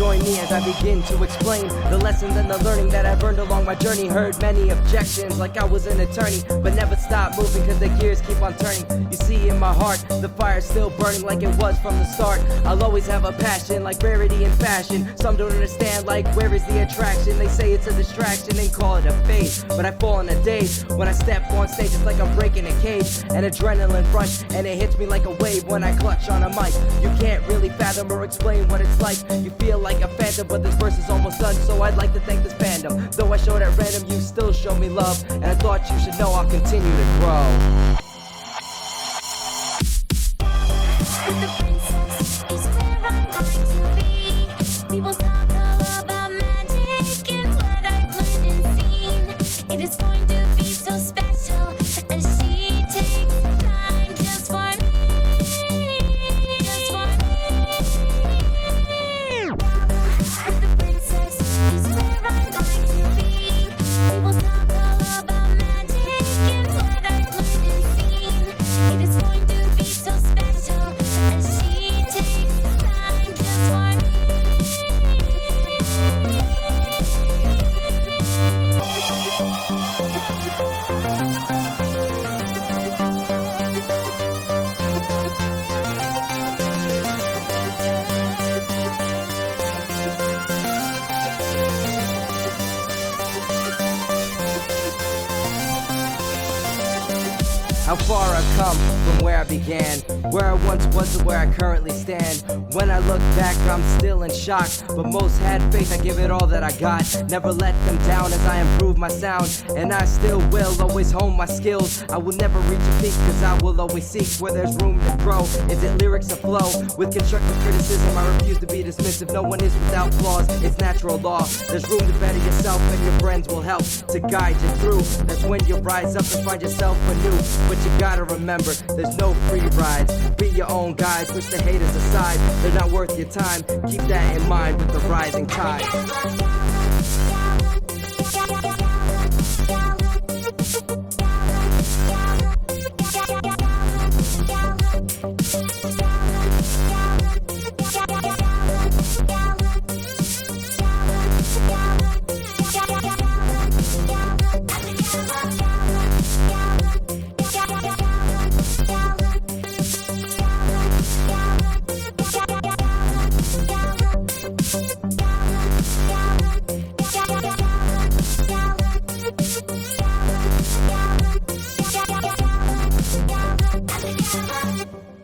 join me as I begin to explain the lessons and the learning that I've earned along my journey. Heard many objections like I was an attorney, but never stopped moving cause the gears keep on turning. You see in my heart, the fire's still burning like it was from the start. I'll always have a passion like rarity and fashion. Some don't understand like where is the attraction. They say it's a distraction, they call it a phase, but I fall in a daze. When I step on stage it's like I'm breaking a cage. An adrenaline rush and it hits me like a wave when I clutch on a mic. You can't really fathom or explain what it's like. You feel like a phantom, but this verse is almost done, so I'd like to thank this fandom. Though I showed at random, you still show me love, and I thought you should know I'll continue to grow. The princess is where I'm going to be. We will talk all about magic and what I've learned and seen. It is going to be so special as she takes time just for me. Just for me. The princess is where I'm going to be. We will talk all about magic and what I've learned and seen. It is going to be so special as she takes time just for me. How far I've come from where I began, where I once was to where I currently stand. When I look back, I'm still in shock, but most had faith, I give it all that I got. Never let them down as I improve my sound, and I still will always hone my skills. I will never reach a peak, cause I will always seek where there's room to grow. Is it lyrics or flow? With constructive criticism, I refuse to be dismissive. No one is without flaws, it's natural law. There's room to better yourself, and your friends will help to guide you through. That's when you rise up and find yourself anew. But you gotta remember, there's no free rides. Be your own guide, push the haters aside. They're not worth your time. Keep that in mind with the rising tide. Yeah.